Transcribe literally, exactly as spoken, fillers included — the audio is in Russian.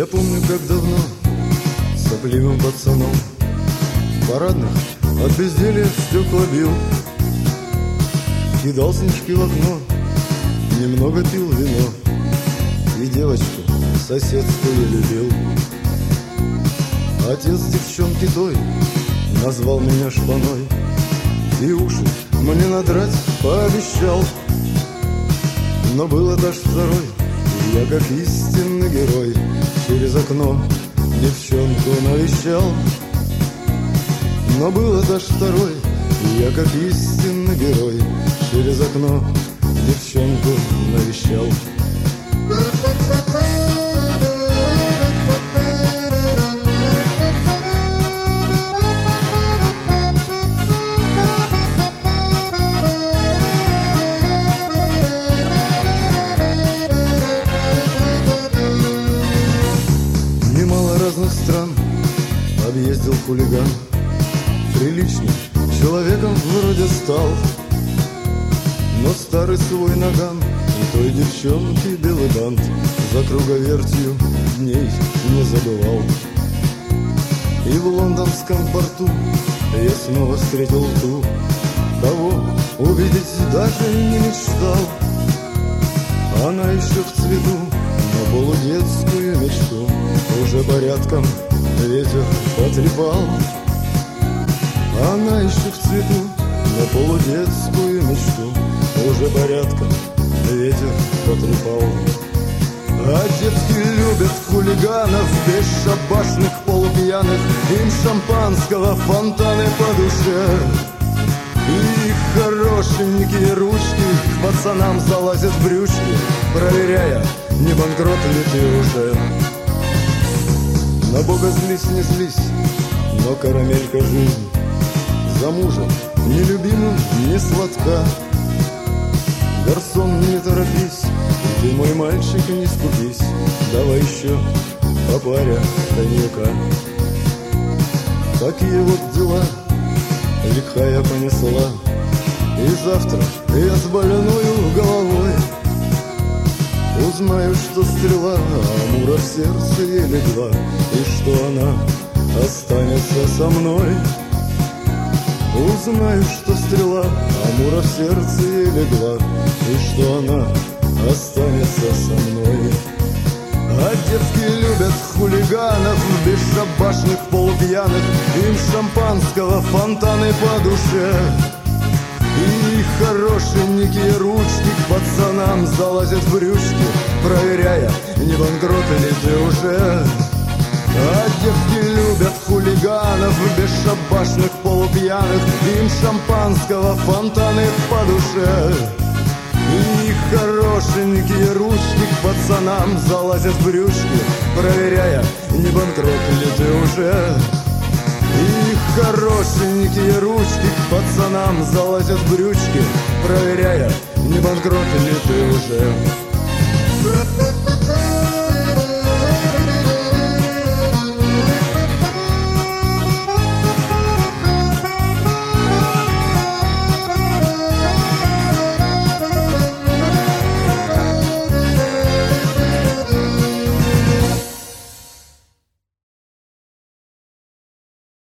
Я помню, как давно сопливым пацаном парадных от безделья стекла бил, кидал снежки в окно, немного пил вино и девочку соседскую любил. Отец девчонки той назвал меня шпаной и уши мне надрать пообещал. Но был этаж второй, и я, как истинный герой, через окно девчонку навещал. Но был этаж второй, и я, как истинный герой, через окно девчонку навещал. Немало разных стран объездил хулиган, приличным человеком вроде стал. Но старый свой наган и той девчонки белый бант за круговертью дней не забывал. И в лондонском порту я снова встретил ту, кого увидеть даже не мечтал. Она еще в цвету, но полудетскую мечту уже порядком ветер потрепал. Она еще в цвету, но полудетскую мечту уже порядком ветер потрепал. А девки любят хулиганов, бесшабашных, полупьяных, им шампанского фонтаны по душе. И их хорошенькие ручки к пацанам залазят в брючки, проверяя, не банкрот ли ты уже. На Бога злись, не злись, но карамелька жизнь за мужем нелюбимым не сладка. Гарсон, не торопись, ты, мой мальчик, не скупись, давай еще по паре коньяка. Такие вот дела лихая понесла, и завтра я с больною головой узнаю, что стрела Амура в сердце ей легла, и что она останется со мной. Узнаю, что стрела Амура в сердце ей легла, и что она останется со мной. А девки любят хулиганов, бесшабашных, полупьяных, им шампанского фонтаны по душе. И хорошенькие ручки к пацанам залазят в брючки, проверяя, не банкрот ли ты уже. А девки любят хулиганов, бесшабашных, полупьяных, им шампанского фонтаны по душе. И хорошенькие ручки к пацанам залазят в брючки, проверяя, не банкрот ли ты уже. И хорошенькие ручки к пацанам залазят в брючки, проверяя, не банкрот ли ты уже.